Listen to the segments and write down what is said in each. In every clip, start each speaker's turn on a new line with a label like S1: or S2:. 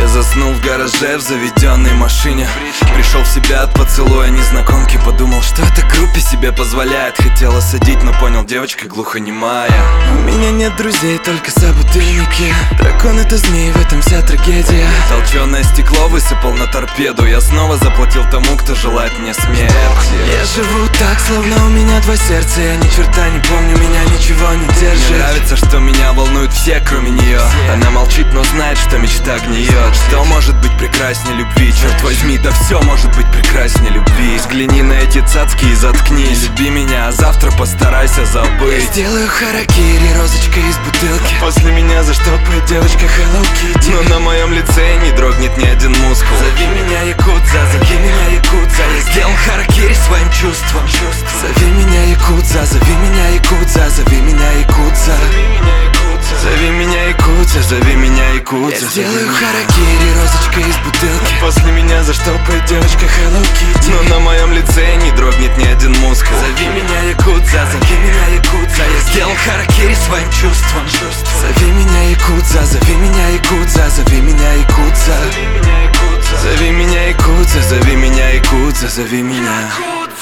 S1: заснул в гараже в заведенной машине. Пришел в себя от поцелуя незнакомки. Подумал, что это группе себе позволяет. Хотел осадить, но понял, девочка глухонемая. У меня нет друзей, только собутыльники. Дракон — это змей, в этом вся трагедия. Толченое стекло высыпал на торпеду. Я снова заплатил тому, кто желает мне смерти. Я живу так, словно у меня два сердца. Я ни черта не помню, меня ничего не держит. Мне нравится, что меня волнуют все, кроме нее. Она молчит, но знает, что мечта гниет. Что может быть прекраснее любви? Черт возьми, да все может быть прекраснее любви. Взгляни на эти цацки и заткнись. Люби меня, а завтра постарайся забыть. Я сделаю харакири, розочка из бутылки. После меня заштопает девочка Hello Kitty. Но на моем лице не дрогнет ни один мускул. Зови меня якудза, зови меня якудза. Я сделал харакири своим чувством. Зови меня якудза, зови меня якудза, зови меня якудза. Зови меня якудза, зови меня якудза. Я сделаю харакири, розочка из бутылки. После меня заштопает девочка Hello Kitty. Но на моем лице не дрогнет ни один мускул. Зови меня якудза, зови меня якудза. Я сделал харакири своим чувством. Зови меня якудза, зови меня якудза, зови меня якудза. Зови меня якудза, зови меня якудза, зови меня.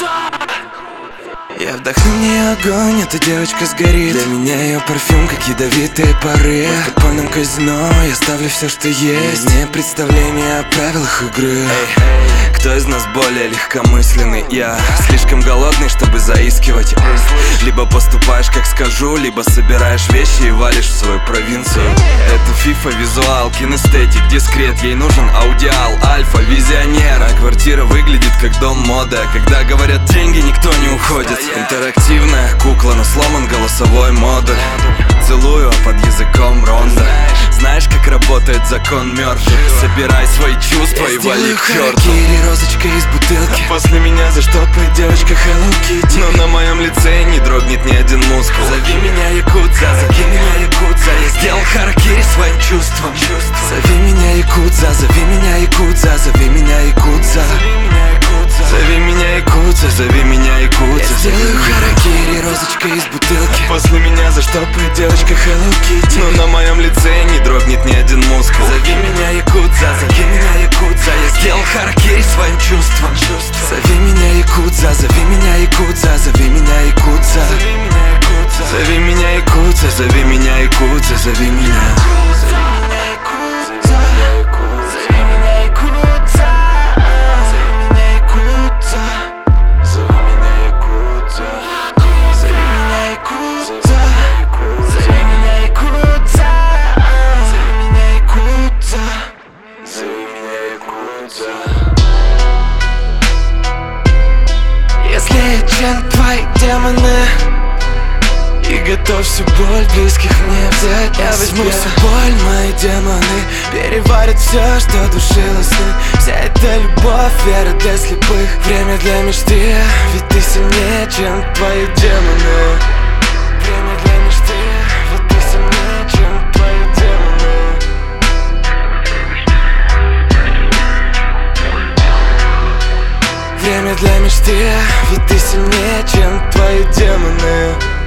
S1: Я вдохну в нее огонь, эта девочка сгорит. Для меня ее парфюм, как ядовитые пары. В подпольном казино я ставлю все, что есть. Не представление о правилах игры. Кто из нас более легкомысленный? Я слишком голодный, чтобы заискивать. Либо поступаешь, как скажу, либо собираешь вещи и валишь в свою провинцию. Это FIFA, визуал, кинестетик, дискрет. Ей нужен аудиал, альфа, визионер. А квартира выглядит как дом моды. А когда говорят деньги, никто не уходит. Интерактивная кукла, но сломан голосовой модуль. Целую, а под языком ронда. Знаешь, как работает закон Мёрфи? Собирай свои чувства и вали к черту. Розочка из бутылки. После меня заштопает девочка Hello Kitty. Но на моем лице не дрогнет ни один мускул. Зови меня якудза, зови меня якудза. Я сделал харакири своим чувством. Зови меня якудза, зови меня якудза, зови меня якудза. Зови меня якудза, зови меня якудза. Я сделаю харакири, розочка из бутылки. После меня заштопает девочка Hello Kitty. Но на моем лице не дрогнет ни один мускул. Зови меня якудза, зови меня якудза. Я сделал харакири своим чувством. Зови меня якудза, зови меня якудза, зови меня якудза. Зови меня якудза, зови меня якудза, зови меня. Чем твои демоны? И готов всю боль близких мне взять. Я возьму всю боль, мои демоны переварят все, что душило сны. Вся эта любовь, вера для слепых. Время для мечты, ведь ты сильнее, чем твои демоны. Время для мечты, ведь ты сильнее, чем твои демоны. Время для мечты, ведь ты сильнее, чем твои демоны.